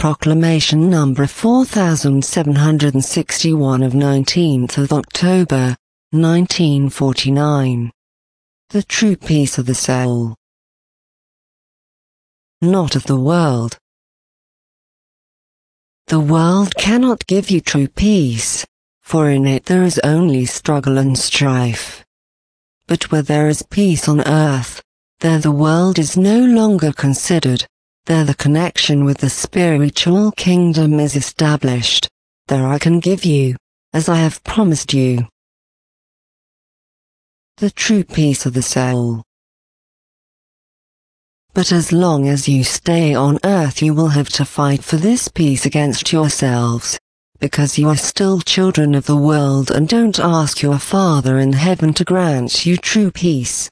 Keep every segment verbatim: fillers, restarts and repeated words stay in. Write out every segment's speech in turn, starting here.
Proclamation number four thousand seven hundred sixty-one of nineteenth of October, nineteen forty-nine. The true peace of the soul. Not of the world. The world cannot give you true peace, for in it there is only struggle and strife. But where there is peace on earth, there the world is no longer considered, there the connection with the spiritual kingdom is established, there I can give you, as I have promised you, the true peace of the soul. But as long as you stay on earth you will have to fight for this peace against yourselves, because you are still children of the world and don't ask your Father in heaven to grant you true peace.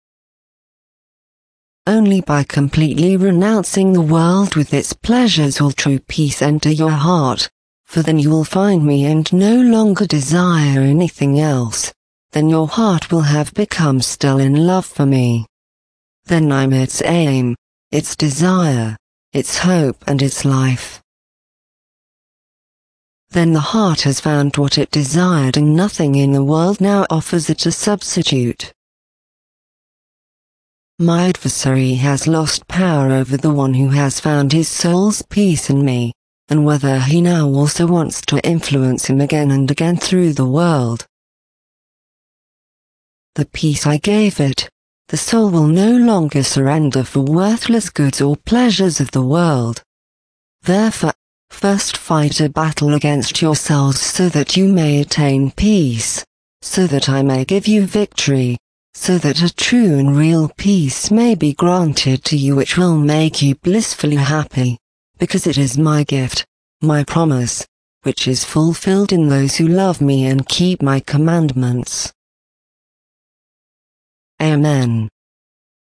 Only by completely renouncing the world with its pleasures will true peace enter your heart, for then you will find me and no longer desire anything else, then your heart will have become still in love for me. Then I'm its aim, its desire, its hope and its life. Then the heart has found what it desired and nothing in the world now offers it a substitute. My adversary has lost power over the one who has found his soul's peace in me, and whether he now also wants to influence him again and again through the world. The peace I gave it, the soul will no longer surrender for worthless goods or pleasures of the world. Therefore, first fight a battle against yourselves so that you may attain peace, so that I may give you victory, so that a true and real peace may be granted to you which will make you blissfully happy, because it is my gift, my promise, which is fulfilled in those who love me and keep my commandments. Amen.